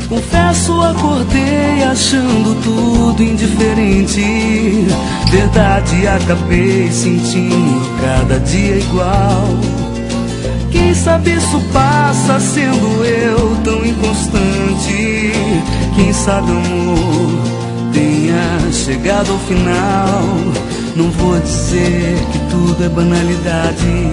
Confesso, acordei achando tudo indiferente. Verdade, acabei sentindo cada dia igual. Quem sabe isso passa sendo eu tão inconstante. Quem sabe o amor tenha chegado ao final. Não vou dizer que tudo é banalidade.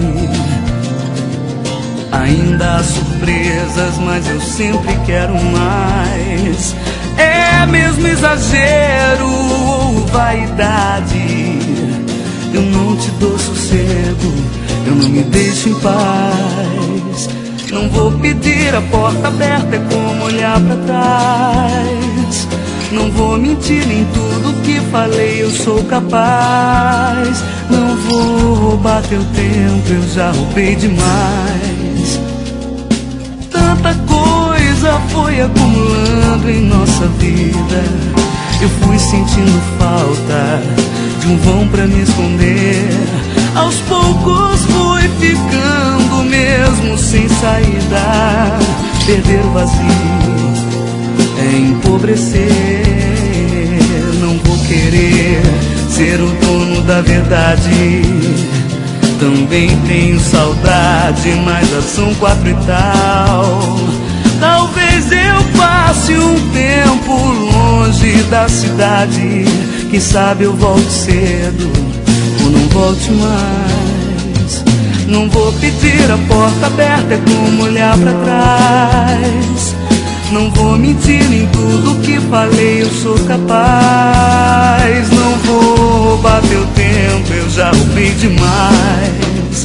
Ainda há surpresas, mas eu sempre quero mais. É mesmo exagero ou vaidade? Eu não te dou sossego, eu não me deixo em paz. Não vou pedir a porta aberta, é como olhar pra trás. Não vou mentir em tudo que falei, eu sou capaz. Não vou roubar teu tempo, eu já roubei demais. Tanta coisa foi acumulando em nossa vida. Eu fui sentindo falta de um vão pra me esconder. Aos poucos fui ficando mesmo sem saída. Perder o vazio é empobrecer. Não vou querer ser o dono da verdade. Também tenho saudade, mas já são 4 e tal. Talvez eu passe um tempo longe da cidade. Quem sabe eu volte cedo ou não volte mais. Não vou pedir a porta aberta, é como olhar pra trás. Não vou mentir em tudo que falei, eu sou capaz. Não vou roubar teu tempo, eu já roubei demais.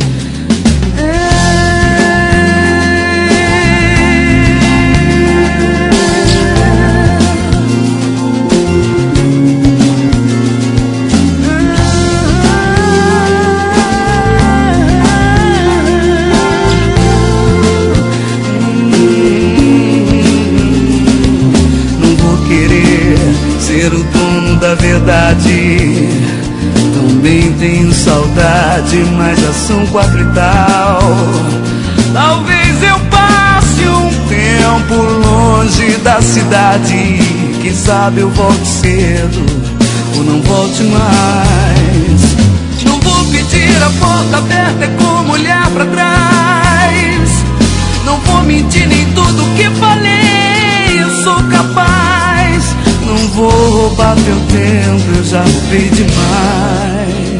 Ser o dono da verdade. Também tenho saudade, mas já são 4 e tal. Talvez eu passe um tempo longe da cidade. Quem sabe eu volte cedo ou não volte mais. Não vou pedir a porta aberta, é como olhar pra trás. Não vou mentir em tudo que falei, eu sou capaz. Não vou roubar teu tempo, eu já roubei demais.